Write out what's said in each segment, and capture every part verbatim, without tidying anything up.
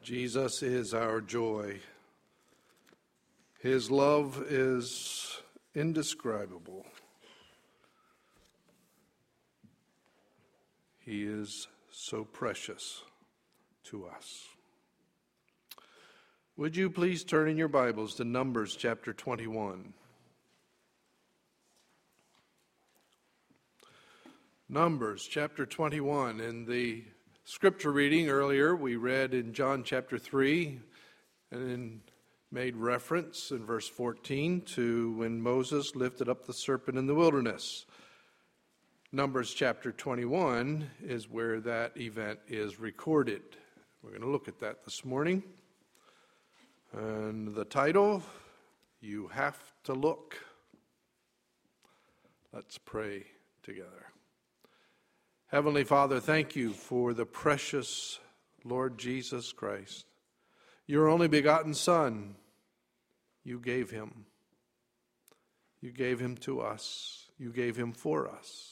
Jesus is our joy. His love is indescribable. He is so precious to us. Would you please turn in your Bibles to Numbers chapter twenty-one. Numbers chapter twenty-one. In the scripture reading earlier, we read in John chapter three and in, made reference in verse fourteen to when Moses lifted up the serpent in the wilderness. Numbers chapter twenty-one is where that event is recorded. We're going to look at that this morning. And the title, You Have to Look. Let's pray together. Heavenly Father, thank you for the precious Lord Jesus Christ. Your only begotten Son, you gave him. You gave him to us. You gave him for us.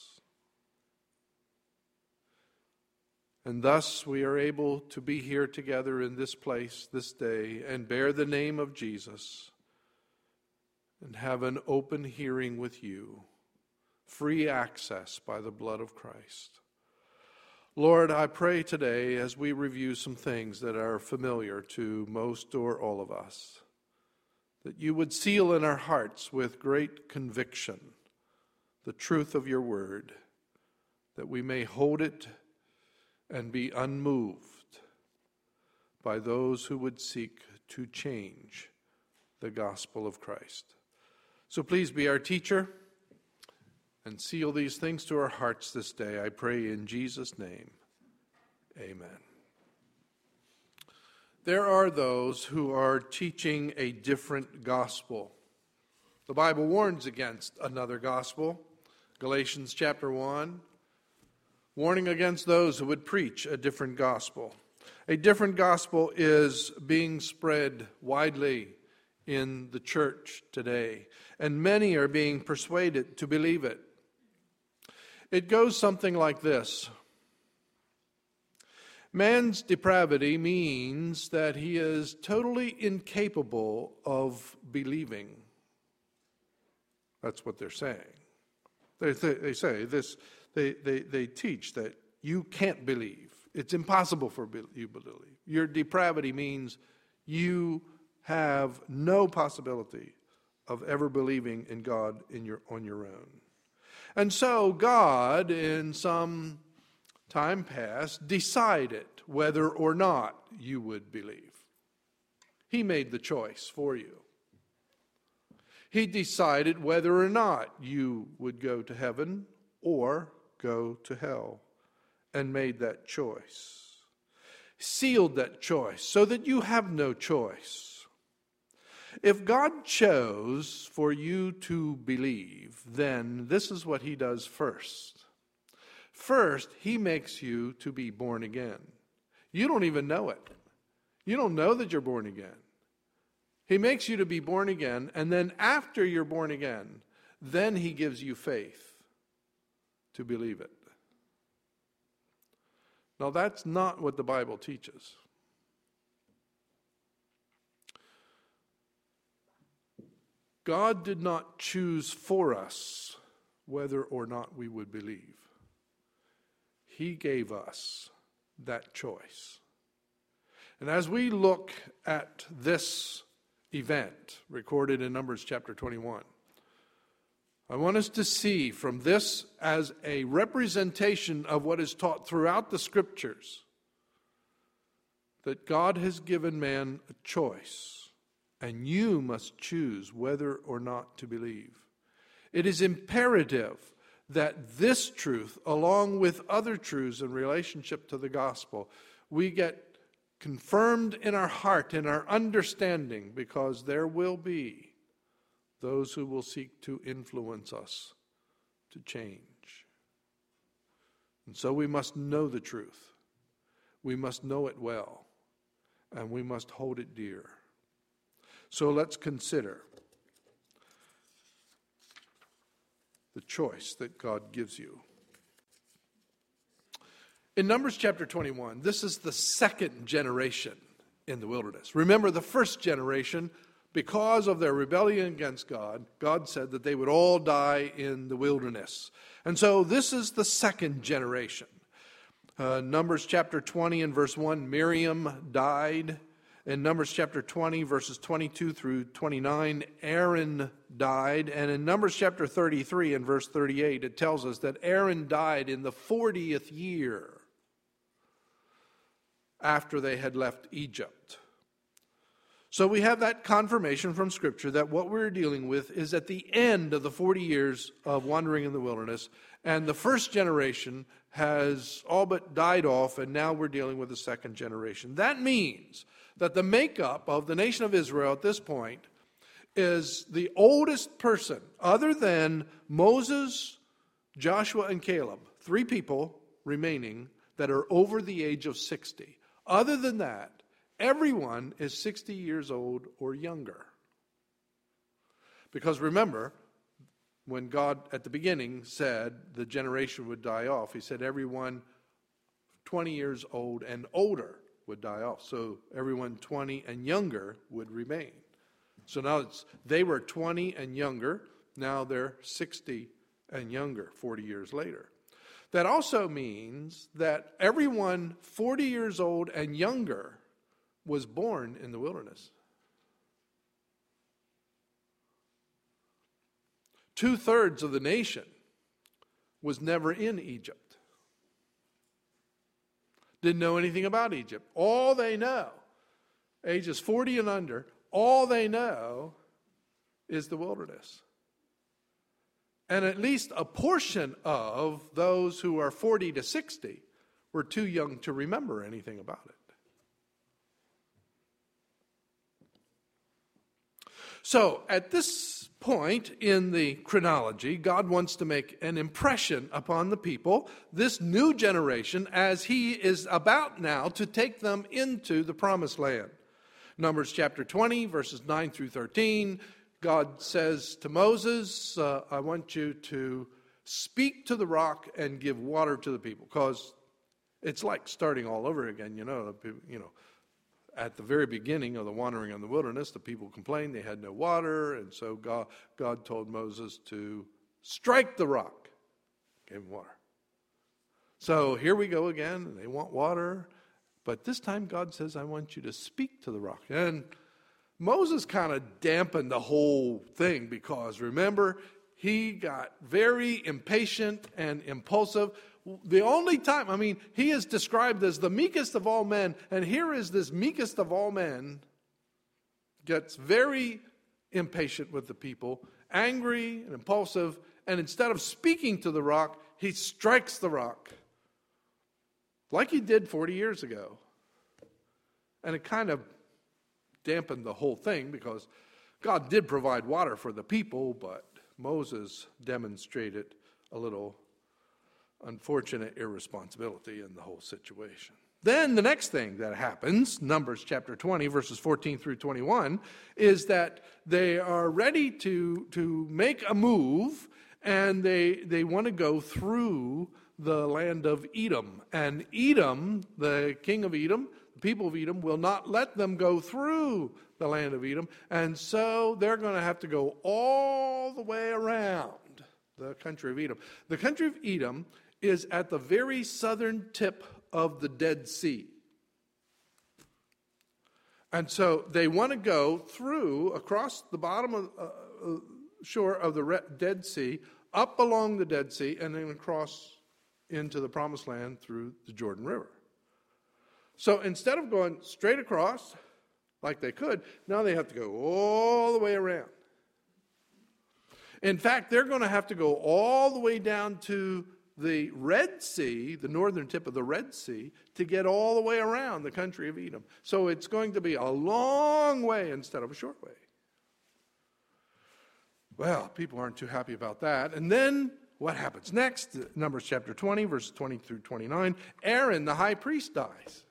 And thus we are able to be here together in this place this day and bear the name of Jesus and have an open hearing with you, free access by the blood of Christ. Lord, I pray today as we review some things that are familiar to most or all of us, that you would seal in our hearts with great conviction the truth of your word, that we may hold it and be unmoved by those who would seek to change the gospel of Christ. So please be our teacher and seal these things to our hearts this day. I pray in Jesus' name, amen. There are those who are teaching a different gospel. The Bible warns against another gospel. Galatians chapter one, warning against those who would preach a different gospel. A different gospel is being spread widely in the church today, and many are being persuaded to believe it. It goes something like this. Man's depravity means that he is totally incapable of believing. That's what they're saying. They, they say this, they, they, they teach that you can't believe. It's impossible for you to believe. Your depravity means you have no possibility of ever believing in God in your, on your own. And so God, in some time past, decided whether or not you would believe. He made the choice for you. He decided whether or not you would go to heaven or go to hell, and made that choice. Sealed that choice so that you have no choice. If God chose for you to believe, then this is what he does first. First, he makes you to be born again. You don't even know it. You don't know that you're born again. He makes you to be born again, and then after you're born again, then he gives you faith to believe it. Now, that's not what the Bible teaches. God did not choose for us whether or not we would believe. He gave us that choice. And as we look at this event recorded in Numbers chapter twenty-one, I want us to see from this as a representation of what is taught throughout the Scriptures that God has given man a choice. And you must choose whether or not to believe. It is imperative that this truth, along with other truths in relationship to the gospel, we get confirmed in our heart, in our understanding, because there will be those who will seek to influence us to change. And so we must know the truth. We must know it well, and we must hold it dear. So let's consider the choice that God gives you. In Numbers chapter twenty-one, this is the second generation in the wilderness. Remember, the first generation, because of their rebellion against God, God said that they would all die in the wilderness. And so this is the second generation. Uh, Numbers chapter twenty and verse one, Miriam died. In Numbers chapter twenty, verses twenty-two through twenty-nine, Aaron died. And in Numbers chapter thirty-three and verse thirty-eight, it tells us that Aaron died in the fortieth year after they had left Egypt. So we have that confirmation from Scripture that what we're dealing with is at the end of the forty years of wandering in the wilderness, and the first generation has all but died off, and now we're dealing with the second generation. That means that the makeup of the nation of Israel at this point is the oldest person, other than Moses, Joshua, and Caleb, three people remaining that are over the age of sixty. Other than that, everyone is sixty years old or younger. Because remember, when God at the beginning said the generation would die off, he said everyone twenty years old and older would die off. So everyone twenty and younger would remain. So now it's, they were twenty and younger. Now they're sixty and younger, forty years later. That also means that everyone forty years old and younger was born in the wilderness. Two-thirds of the nation was never in Egypt. Didn't know anything about Egypt. All they know, ages forty and under, all they know is the wilderness. And at least a portion of those who are forty to sixty were too young to remember anything about it. So, at this point in the chronology, God wants to make an impression upon the people, this new generation, as he is about now to take them into the promised land. Numbers chapter twenty, verses nine through thirteen, God says to Moses, uh, I want you to speak to the rock and give water to the people, because it's like starting all over again, you know, you know. At the very beginning of the wandering in the wilderness, the people complained they had no water, and so God, God told Moses to strike the rock. Gave him water. So here we go again, and they want water, but this time God says, I want you to speak to the rock. And Moses kind of dampened the whole thing, because remember, he got very impatient and impulsive. The only time, I mean, he is described as the meekest of all men, and here is this meekest of all men, gets very impatient with the people, angry and impulsive, and instead of speaking to the rock, he strikes the rock, like he did forty years ago. And it kind of dampened the whole thing, because God did provide water for the people, but Moses demonstrated a little unfortunate irresponsibility in the whole situation. Then the next thing that happens, Numbers chapter twenty, verses fourteen through twenty-one, is that they are ready to, to make a move, and they, they want to go through the land of Edom. And Edom, the king of Edom, the people of Edom, will not let them go through the land of Edom, and so they're going to have to go all the way around the country of Edom. The country of Edom is at the very southern tip of the Dead Sea. And so they want to go through, across the bottom of uh, uh, shore of the Re- Dead Sea, up along the Dead Sea, and then across into the Promised Land through the Jordan River. So instead of going straight across, like they could, now they have to go all the way around. In fact, they're going to have to go all the way down to the Red Sea, the northern tip of the Red Sea, to get all the way around the country of Edom. So it's going to be a long way instead of a short way. Well, people aren't too happy about that. And then what happens next? Numbers chapter twenty, verses twenty through twenty-nine. Aaron, the high priest, dies.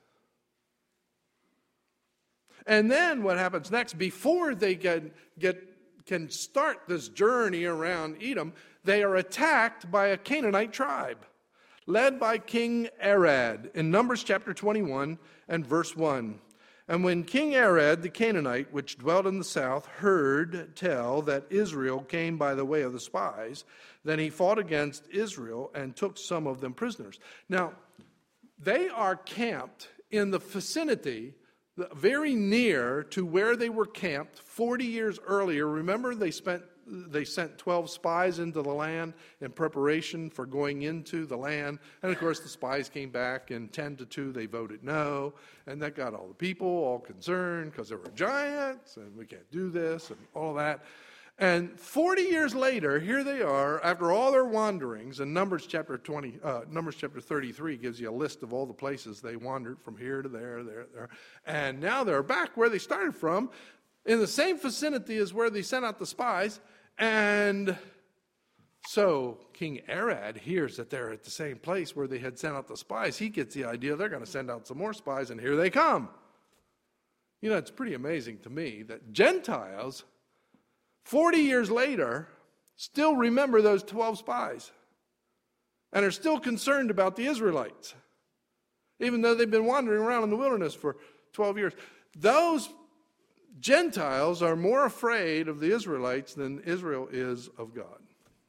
And then what happens next? Before they get, get can start this journey around Edom, they are attacked by a Canaanite tribe, led by King Arad, in Numbers chapter twenty-one and verse one. And when King Arad the Canaanite, which dwelt in the south, heard tell that Israel came by the way of the spies, then he fought against Israel and took some of them prisoners. Now, they are camped in the vicinity, very near to where they were camped forty years earlier. Remember, they spent they sent twelve spies into the land in preparation for going into the land. And of course, the spies came back, and ten to two, they voted no. And that got all the people all concerned because there were giants, and we can't do this, and all that. And forty years later, here they are, after all their wanderings, and Numbers chapter twenty, uh, Numbers chapter thirty-three gives you a list of all the places they wandered from here to there, there, there. And now they're back where they started from, in the same vicinity as where they sent out the spies. And so King Arad hears that they're at the same place where they had sent out the spies. He gets the idea they're going to send out some more spies, and here they come. You know, it's pretty amazing to me that Gentiles, forty years later, still remember those twelve spies and are still concerned about the Israelites, even though they've been wandering around in the wilderness for twelve years. Those Gentiles are more afraid of the Israelites than Israel is of God.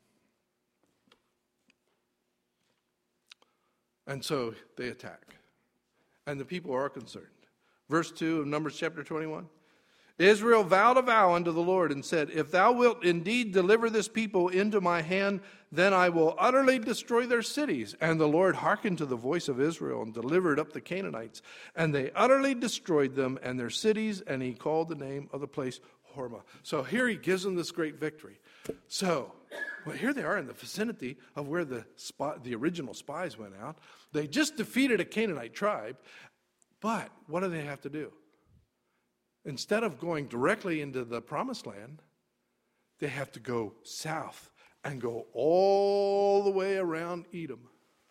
And so they attack. And the people are concerned. Verse two of Numbers chapter twenty-one. Israel vowed a vow unto the Lord and said, if thou wilt indeed deliver this people into my hand, then I will utterly destroy their cities. And the Lord hearkened to the voice of Israel and delivered up the Canaanites. And they utterly destroyed them and their cities, and he called the name of the place Hormah. So here he gives them this great victory. So, well, here they are in the vicinity of where the, spy, the original spies went out. They just defeated a Canaanite tribe. But what do they have to do? Instead of going directly into the promised land, they have to go south and go all the way around Edom.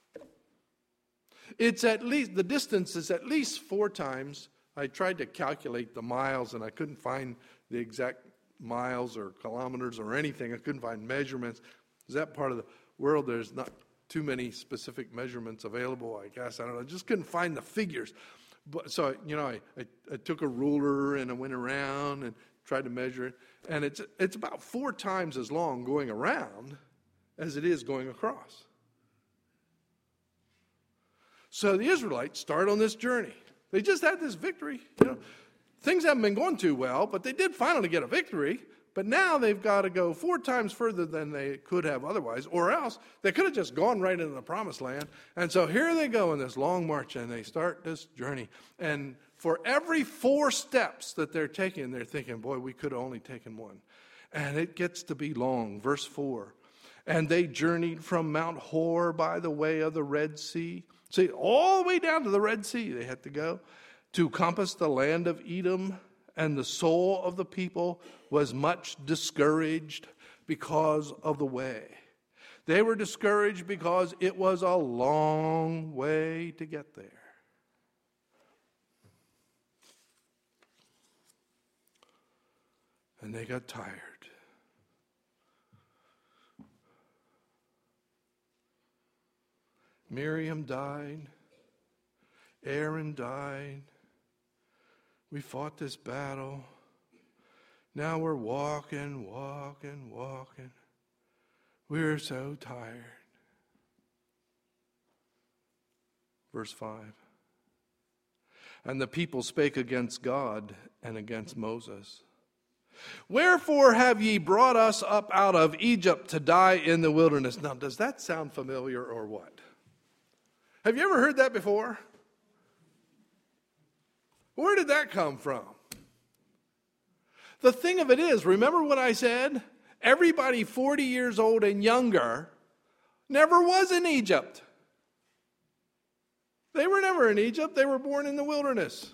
It's at least, the distance is at least four times. I tried to calculate the miles, and I couldn't find the exact miles or kilometers or anything. I couldn't find measurements. Is that part of the world? There's not too many specific measurements available, I guess. I don't know. I just couldn't find the figures. But, so, you know, I, I, I took a ruler and I went around and tried to measure it. And it's it's about four times as long going around as it is going across. So the Israelites start on this journey. They just had this victory. You know, things haven't been going too well, but they did finally get a victory. But now they've got to go four times further than they could have otherwise, or else they could have just gone right into the promised land. And so here they go in this long march, and they start this journey. And for every four steps that they're taking, they're thinking, boy, we could have only taken one. And it gets to be long. Verse four. And they journeyed from Mount Hor by the way of the Red Sea. See, all the way down to the Red Sea they had to go to compass the land of Edom. And the soul of the people was much discouraged because of the way. They were discouraged because it was a long way to get there. And they got tired. Miriam died. Aaron died. We fought this battle. Now we're walking, walking, walking. We're so tired. Verse five. And the people spake against God and against Moses. Wherefore have ye brought us up out of Egypt to die in the wilderness? Now, does that sound familiar or what? Have you ever heard that before? Where did that come from? The thing of it is, remember what I said? Everybody forty years old and younger never was in Egypt. They were never in Egypt. They were born in the wilderness.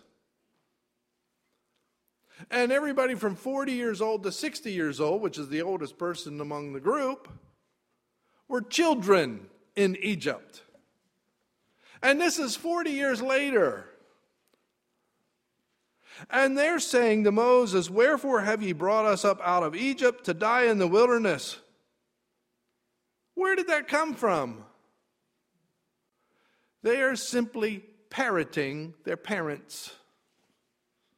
And everybody from forty years old to sixty years old, which is the oldest person among the group, were children in Egypt. And this is forty years later. And they're saying to Moses, wherefore have ye brought us up out of Egypt to die in the wilderness? Where did that come from? They are simply parroting their parents.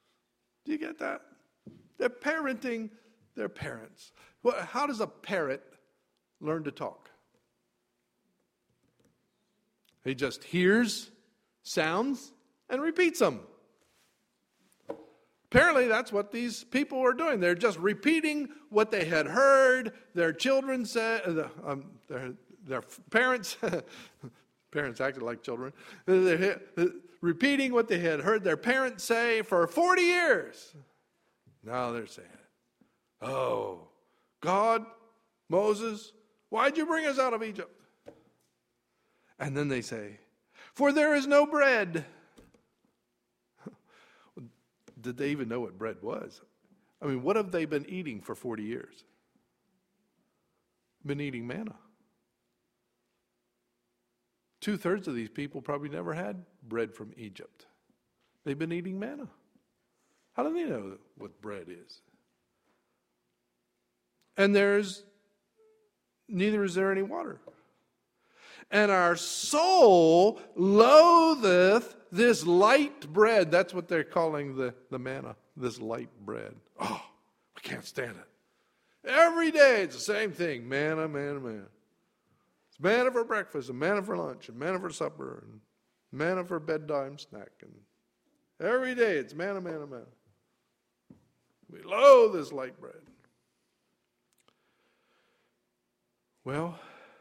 Do you get that? They're parenting their parents. Well, how does a parrot learn to talk? He just hears sounds and repeats them. Apparently, that's what these people were doing. They're just repeating what they had heard their children say, um, their, their parents, parents acted like children, they're repeating what they had heard their parents say for forty years. Now they're saying, oh, God, Moses, why'd you bring us out of Egypt? And then they say, for there is no bread. Did they even know what bread was? I mean, what have they been eating for forty years? Been eating manna. Two-thirds of these people probably never had bread from Egypt. They've been eating manna. How do they know what bread is? And there's, neither is there any water. And our soul loatheth this light bread. That's what they're calling the, the manna, this light bread. Oh, we can't stand it. Every day it's the same thing. Manna, manna, manna. It's manna for breakfast, and manna for lunch, and manna for supper, and manna for bedtime snack. And every day it's manna, manna, manna. We loathe this light bread. Well,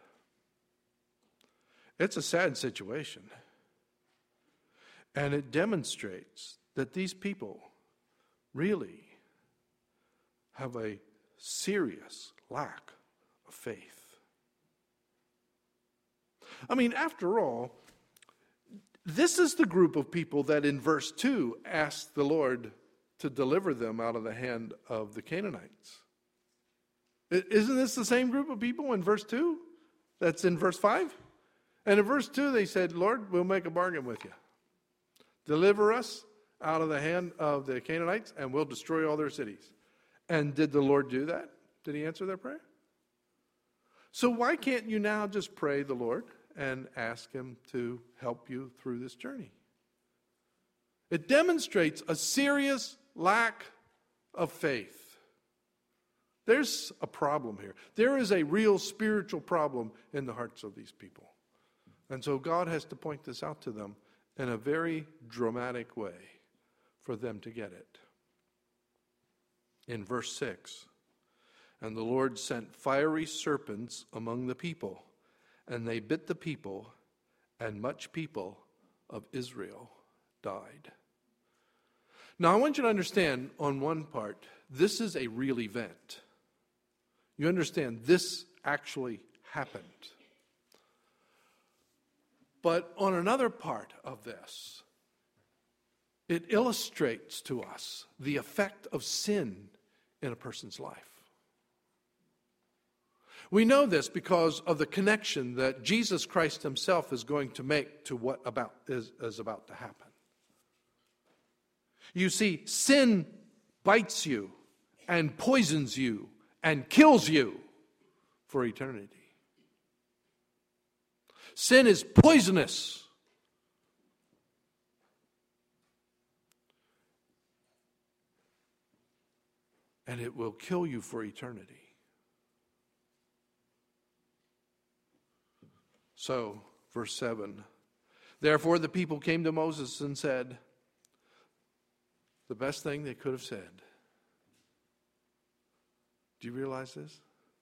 it's a sad situation. And it demonstrates that these people really have a serious lack of faith. I mean, after all, this is the group of people that in verse two asked the Lord to deliver them out of the hand of the Canaanites. Isn't this the same group of people in verse two that's in verse five? And in verse two they said, Lord, we'll make a bargain with you. Deliver us out of the hand of the Canaanites and we'll destroy all their cities. And did the Lord do that? Did he answer their prayer? So why can't you now just pray the Lord and ask him to help you through this journey? It demonstrates a serious lack of faith. There's a problem here. There is a real spiritual problem in the hearts of these people. And so God has to point this out to them in a very dramatic way for them to get it. In verse six, and the Lord sent fiery serpents among the people, and they bit the people, and much people of Israel died. Now I want you to understand on one part, this is a real event. You understand this actually happened. But on another part of this, it illustrates to us the effect of sin in a person's life. We know this because of the connection that Jesus Christ himself is going to make to what about is, is about to happen. You see, sin bites you and poisons you and kills you for eternity. Sin is poisonous. And it will kill you for eternity. So, verse seven, therefore the people came to Moses and said, the best thing they could have said. Do you realize this?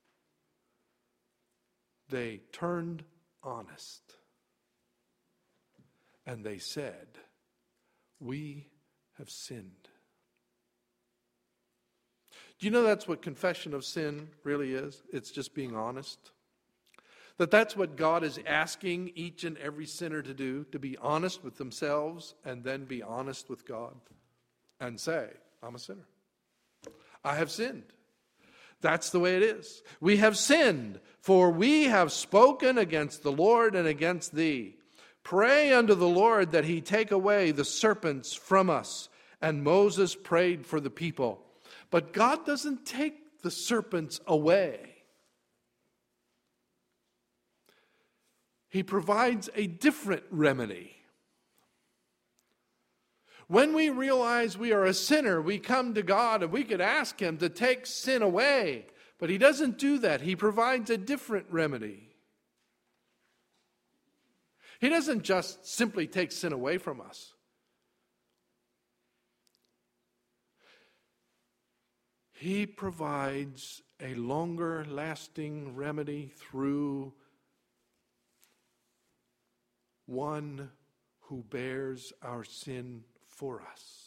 They turned honest. And they said, we have sinned. Do you know that's what confession of sin really is? It's just being honest. That that's what God is asking each and every sinner to do, to be honest with themselves and then be honest with God and say, I'm a sinner. I have sinned. That's the way it is. We have sinned, for we have spoken against the Lord and against thee. Pray unto the Lord that he take away the serpents from us. And Moses prayed for the people. But God doesn't take the serpents away. He provides a different remedy. When we realize we are a sinner, we come to God and we could ask him to take sin away. But he doesn't do that. He provides a different remedy. He doesn't just simply take sin away from us. He provides a longer lasting remedy through one who bears our sin for us.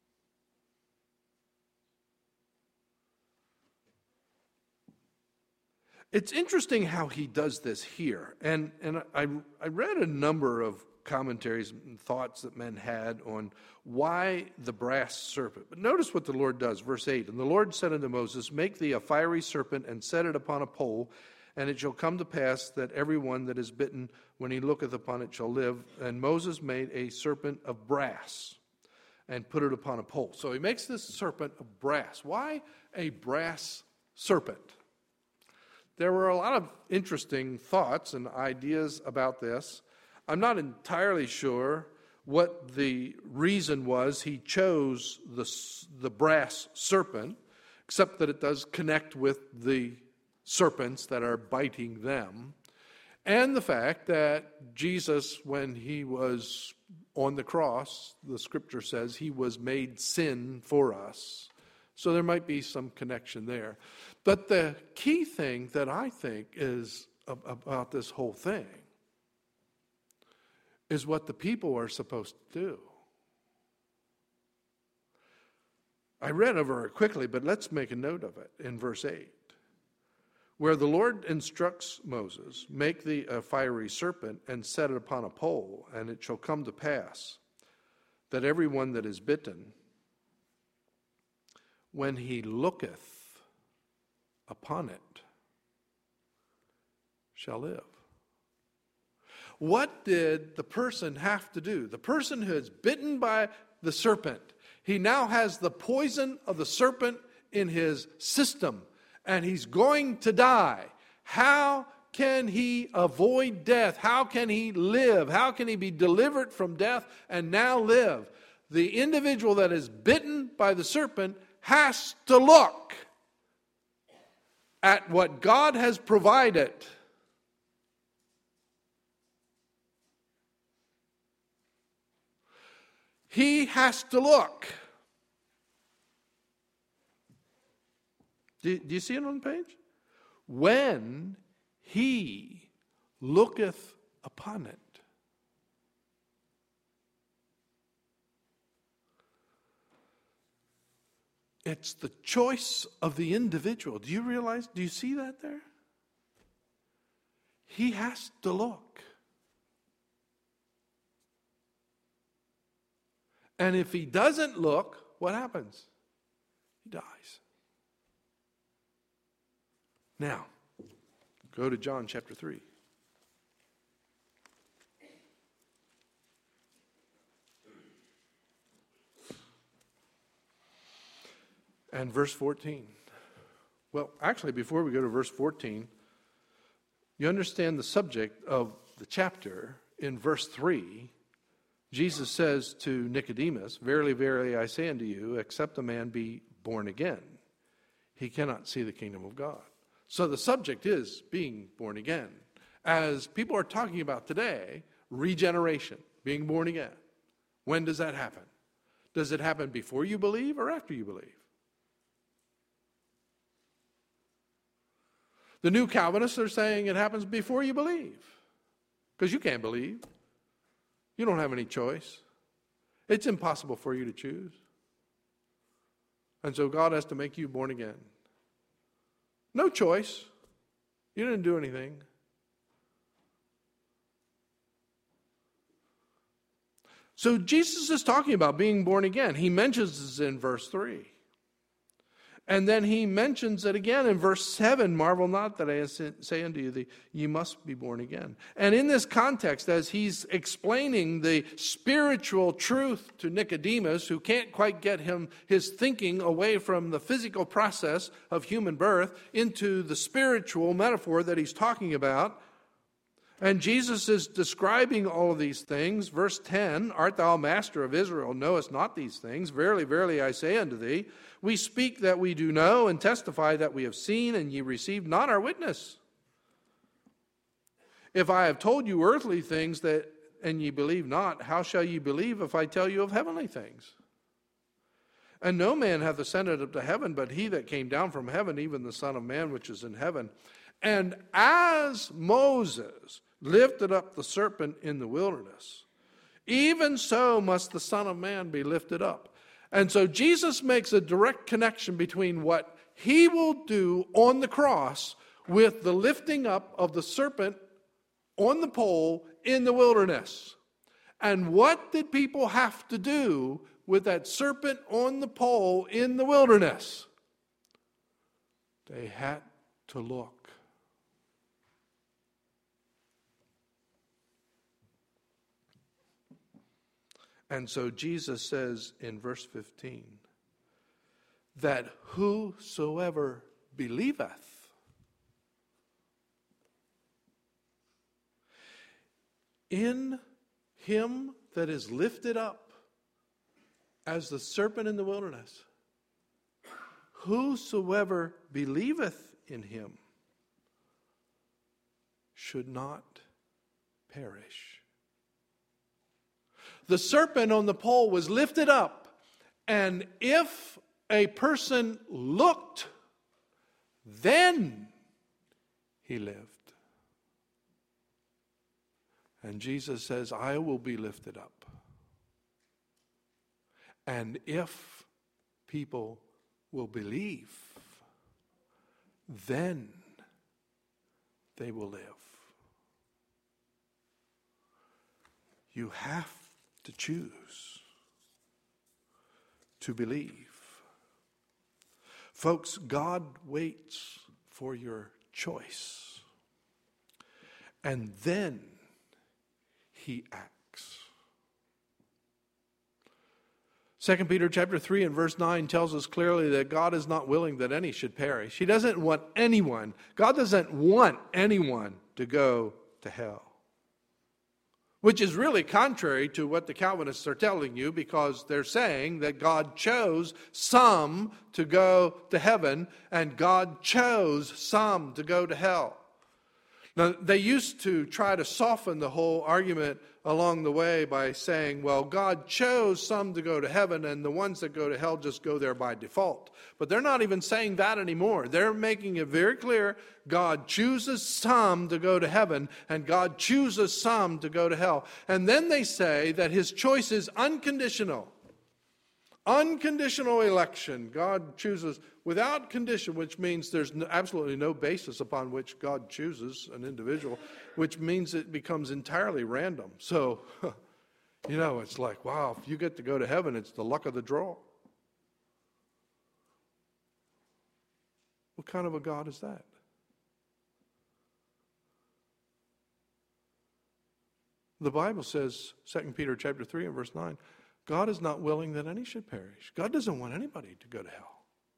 It's interesting how he does this here. And, and I, I read a number of commentaries and thoughts that men had on why the brass serpent. But notice what the Lord does, verse eight. And the Lord said unto Moses, make thee a fiery serpent and set it upon a pole, and it shall come to pass that every one that is bitten, when he looketh upon it, shall live. And Moses made a serpent of brass and put it upon a pole. So he makes this serpent of brass. Why a brass serpent? There were a lot of interesting thoughts and ideas about this. I'm not entirely sure what the reason was he chose the, the brass serpent, except that it does connect with the serpents that are biting them, and the fact that Jesus, when he was on the cross, the scripture says he was made sin for us. So there might be some connection there. But the key thing that I think is about this whole thing is what the people are supposed to do. I read over it quickly, but let's make a note of it in verse eight, where the Lord instructs Moses, make thee a fiery serpent and set it upon a pole, and it shall come to pass that every one that is bitten, when he looketh upon it, shall live. What did the person have to do? The person who is bitten by the serpent, he now has the poison of the serpent in his system, and he's going to die. How can he avoid death? How can he live? How can he be delivered from death and now live? The individual that is bitten by the serpent has to look at what God has provided. He has to look. Do, do you see it on the page? When he looketh upon it. It's the choice of the individual. Do you realize, do you see that there? He has to look. And if he doesn't look, what happens? He dies. Now, go to John chapter three. And verse fourteen. Well, actually, before we go to verse fourteen, you understand the subject of the chapter. In verse three, Jesus says to Nicodemus, verily, verily, I say unto you, except a man be born again, he cannot see the kingdom of God. So the subject is being born again. As people are talking about today, regeneration, being born again. When does that happen? Does it happen before you believe or after you believe? The new Calvinists are saying it happens before you believe, because you can't believe. You don't have any choice. It's impossible for you to choose. And so God has to make you born again. No choice. You didn't do anything. So Jesus is talking about being born again. He mentions this in verse three. And then he mentions it again in verse seven, marvel not that I say unto you that ye must be born again. And in this context, as he's explaining the spiritual truth to Nicodemus, who can't quite get him his thinking away from the physical process of human birth into the spiritual metaphor that he's talking about, And Jesus is describing all of these things. Verse ten, art thou master of Israel, knowest not these things? Verily, verily, I say unto thee, we speak that we do know, and testify that we have seen, and ye receive not our witness. If I have told you earthly things, that and ye believe not, how shall ye believe if I tell you of heavenly things? And no man hath ascended up to heaven, but he that came down from heaven, even the Son of Man which is in heaven. And as Moses lifted up the serpent in the wilderness, even so must the Son of Man be lifted up. And so Jesus makes a direct connection between what he will do on the cross with the lifting up of the serpent on the pole in the wilderness. And what did people have to do with that serpent on the pole in the wilderness? They had to look. And so Jesus says in verse fifteen that whosoever believeth in him that is lifted up as the serpent in the wilderness, whosoever believeth in him should not perish. The serpent on the pole was lifted up, and if a person looked, then he lived. And Jesus says, I will be lifted up. And if people will believe, then they will live. You have to choose to believe. Folks, God waits for your choice. And then he acts. Second Peter chapter three and verse nine tells us clearly that God is not willing that any should perish. He doesn't want anyone, God doesn't want anyone to go to hell. Which is really contrary to what the Calvinists are telling you, because they're saying that God chose some to go to heaven and God chose some to go to hell. Now, they used to try to soften the whole argument along the way by saying, well, God chose some to go to heaven and the ones that go to hell just go there by default. But they're not even saying that anymore. They're making it very clear God chooses some to go to heaven and God chooses some to go to hell. And then they say that his choice is unconditional. Unconditional election. God chooses without condition, which means there's no, absolutely no basis upon which God chooses an individual, which means it becomes entirely random. So, you know, it's like, wow, if you get to go to heaven, it's the luck of the draw. What kind of a God is that? The Bible says, Second Peter chapter three and verse nine, God is not willing that any should perish. God doesn't want anybody to go to hell.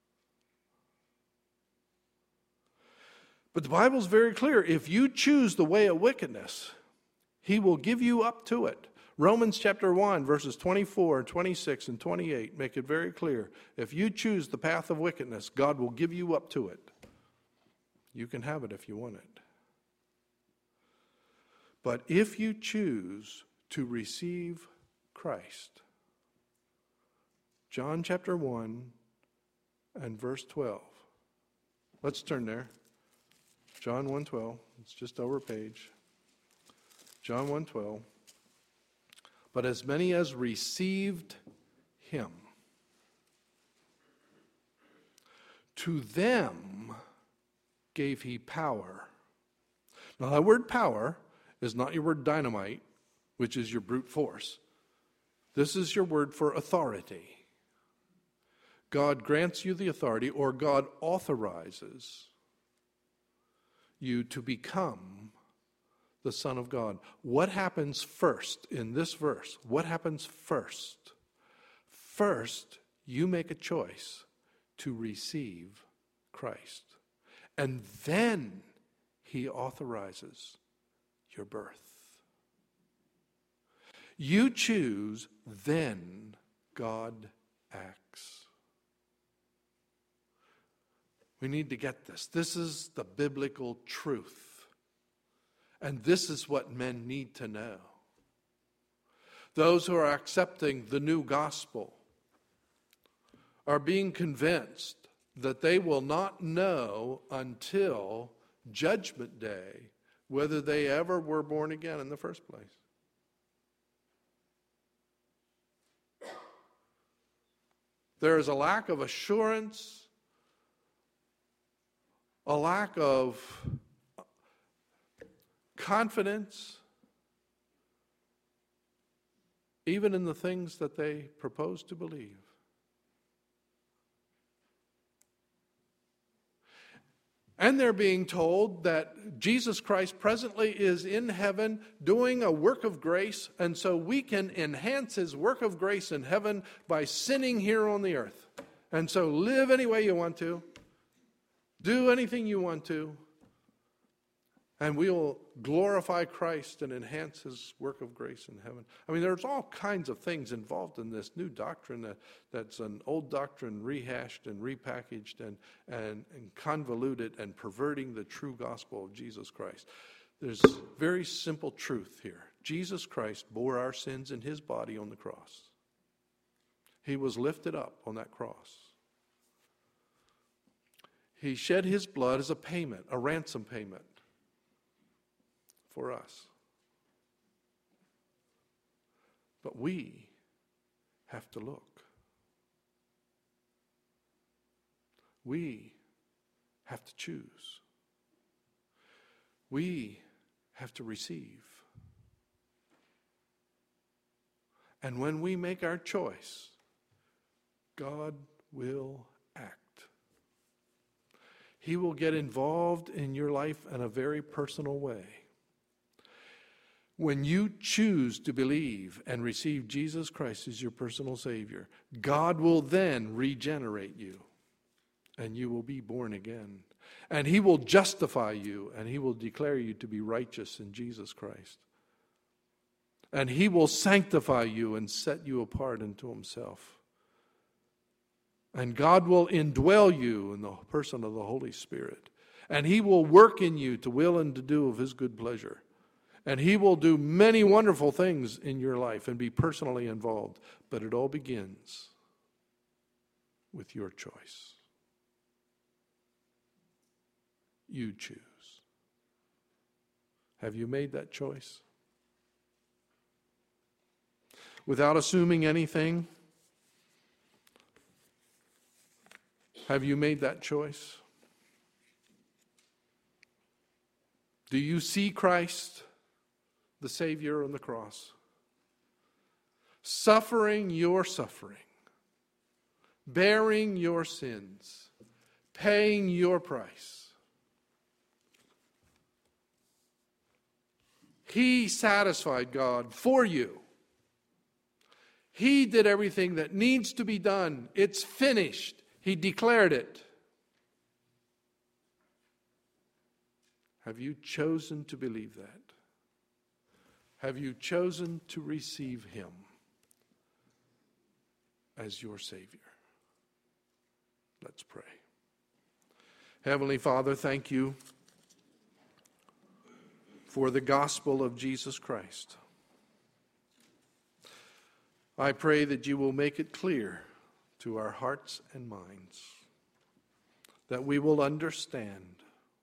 But the Bible is very clear. If you choose the way of wickedness, he will give you up to it. Romans chapter one, verses twenty-four and twenty-six and twenty-eight make it very clear. If you choose the path of wickedness, God will give you up to it. You can have it if you want it. But if you choose to receive Christ, John chapter one and verse twelve. Let's turn there. John one twelve. It's just over a page. John one twelve. But as many as received him, to them gave he power. Now that word power is not your word dynamite, which is your brute force. This is your word for authority. God grants you the authority, or God authorizes you to become the Son of God. What happens first in this verse? What happens first? First, you make a choice to receive Christ. And then he authorizes your birth. You choose, then God acts. We need to get this. This is the biblical truth. And this is what men need to know. Those who are accepting the new gospel are being convinced that they will not know until Judgment Day whether they ever were born again in the first place. There is a lack of assurance, a lack of confidence, even in the things that they propose to believe. And they're being told that Jesus Christ presently is in heaven doing a work of grace, and so we can enhance his work of grace in heaven by sinning here on the earth. And so live any way you want to, do anything you want to, and we will glorify Christ and enhance his work of grace in heaven. I mean, there's all kinds of things involved in this new doctrine that, that's an old doctrine rehashed and repackaged and, and, and convoluted and perverting the true gospel of Jesus Christ. There's very simple truth here. Jesus Christ bore our sins in his body on the cross. He was lifted up on that cross. He shed his blood as a payment, a ransom payment for us. But we have to look. We have to choose. We have to receive. And when we make our choice, God will act. He will get involved in your life in a very personal way. When you choose to believe and receive Jesus Christ as your personal Savior, God will then regenerate you, and you will be born again. And he will justify you, and he will declare you to be righteous in Jesus Christ. And he will sanctify you and set you apart unto himself. And God will indwell you in the person of the Holy Spirit. And he will work in you to will and to do of his good pleasure. And he will do many wonderful things in your life and be personally involved. But it all begins with your choice. You choose. Have you made that choice? Without assuming anything, have you made that choice? Do you see Christ, the Savior on the cross, suffering your suffering, bearing your sins, paying your price? He satisfied God for you. He did everything that needs to be done. It's finished. He declared it. Have you chosen to believe that? Have you chosen to receive him as your Savior? Let's pray. Heavenly Father, thank you for the gospel of Jesus Christ. I pray that you will make it clear to our hearts and minds, that we will understand.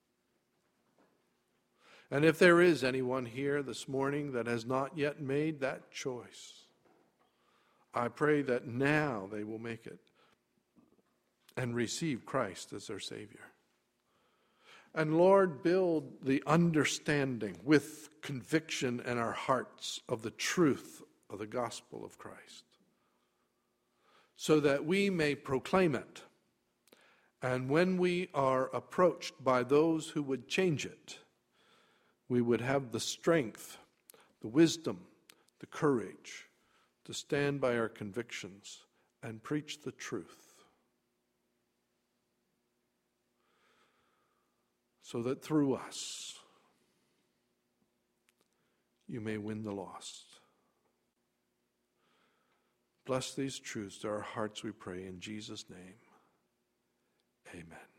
And if there is anyone here this morning that has not yet made that choice, I pray that now they will make it and receive Christ as their Savior. And Lord, build the understanding with conviction in our hearts of the truth of the gospel of Christ, so that we may proclaim it. And when we are approached by those who would change it, we would have the strength, the wisdom, the courage to stand by our convictions and preach the truth, so that through us you may win the lost. Bless these truths to our hearts, we pray, in Jesus' name. Amen.